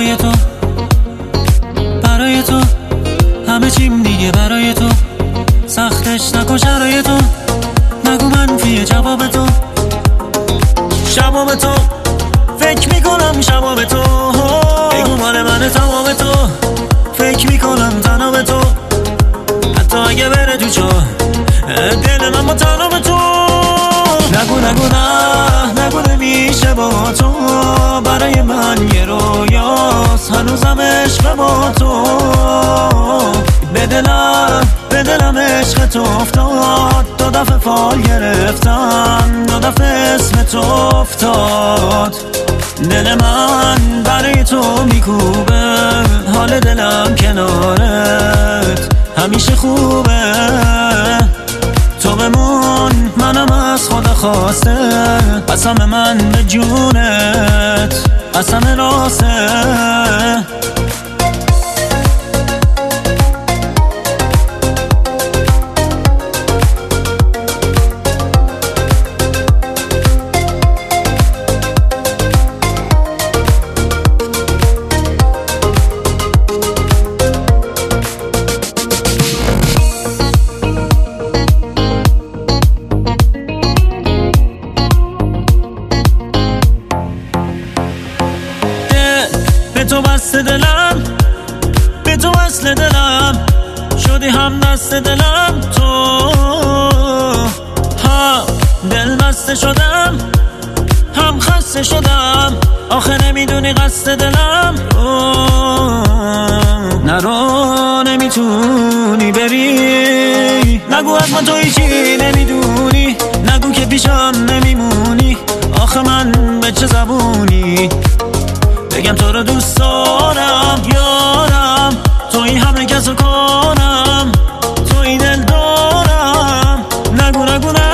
هوای تو، برای تو همه چیم دیگه برای تو، سختش نکن شرای تو، نگو منفیه جواب تو، شباب تو فکر میکنم شباب تو، بگو مال من تمام تو، فکر میکنم تنها به تو، حتی اگه بره تو چاه دل من با تنها به تو، نگو نگو نمیشه با تو، برای من یه رویاست هنوزم عشق با تو، به دلم عشق تو افتاد، 2 دفعه فال گرفتم، 2 دفعه اسم تو افتاد، دل من برای تو میکوبه، حال دلم کنارت همیشه خوبه، تو بمون منم از خدا خواسته، قسم من به جونت قسم راسته. به تو بسته دلم، به تو وصل دلم، شدی هم دست دلم تو، هم دل بسته شدم هم خسته شدم، آخه نمیدونی قصد دلم نرو نمیتونی بری، نگو از من تو هیچی نمیدونی، نگو که پیشم نمیمونی، آخه من به چه زبونی بگم تو رو دوست دارم یارم، توی همه کسو کنم، توی دل دارم، نگو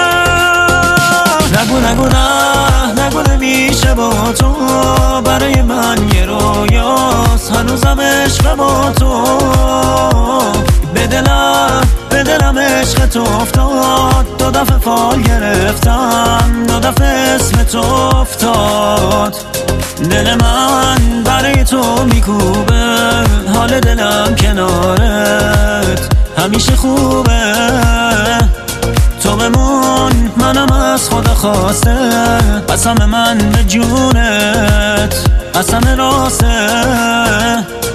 نمیشه با تو، برای من یه رویاست هنوزم عشق با تو، به دلم عشق تو افتاد، 2 دفعه فال گرفتم، 2 دفعه اسم تو افتاد، دل من برای تو میکوبه، حال دلم کنارت همیشه خوبه، تو بمون منم از خدا خواسته، قسم من به جونت قسم راسته.